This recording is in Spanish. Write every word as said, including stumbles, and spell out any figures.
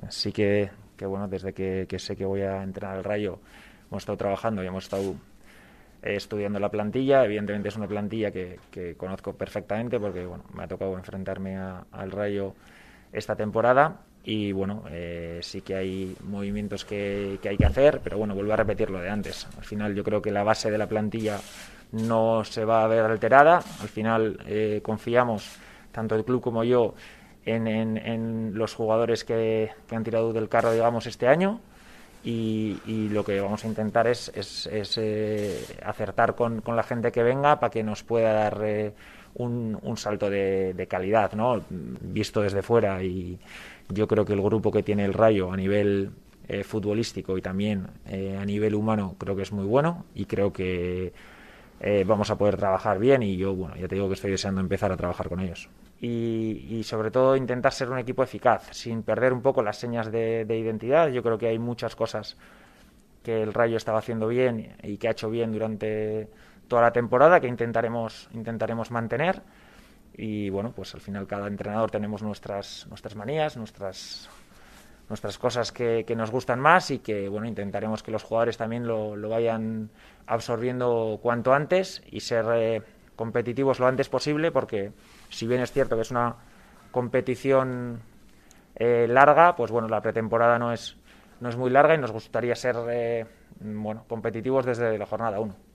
sí que, que bueno, desde que, que sé que voy a entrenar al Rayo, hemos estado trabajando y hemos estado eh, estudiando la plantilla. Evidentemente es una plantilla que, que conozco perfectamente porque bueno, me ha tocado enfrentarme a, al Rayo esta temporada y bueno, eh, sí que hay movimientos que, que hay que hacer, pero bueno, vuelvo a repetir lo de antes. Al final yo creo que la base de la plantilla no se va a ver alterada. Al final eh, confiamos, tanto el club como yo, en, en, en los jugadores que, que han tirado del carro, digamos, este año. Y, y lo que vamos a intentar es, es, es eh, acertar con, con la gente que venga para que nos pueda dar eh, un, un salto de, de calidad, ¿no? Visto desde fuera. Y yo creo que el grupo que tiene el Rayo a nivel eh, futbolístico y también eh, a nivel humano creo que es muy bueno y creo que eh, vamos a poder trabajar bien y yo, bueno, ya te digo que estoy deseando empezar a trabajar con ellos. Y, y sobre todo intentar ser un equipo eficaz, sin perder un poco las señas de, de identidad. Yo creo que hay muchas cosas que el Rayo estaba haciendo bien y que ha hecho bien durante toda la temporada que intentaremos, intentaremos mantener. Y bueno, pues al final cada entrenador tenemos nuestras, nuestras manías, nuestras nuestras cosas que, que nos gustan más y que bueno, intentaremos que los jugadores también lo, lo vayan absorbiendo cuanto antes y ser eh, competitivos lo antes posible, porque si bien es cierto que es una competición eh, larga, pues bueno, la pretemporada no es, no es muy larga y nos gustaría ser eh, bueno, competitivos desde la jornada uno.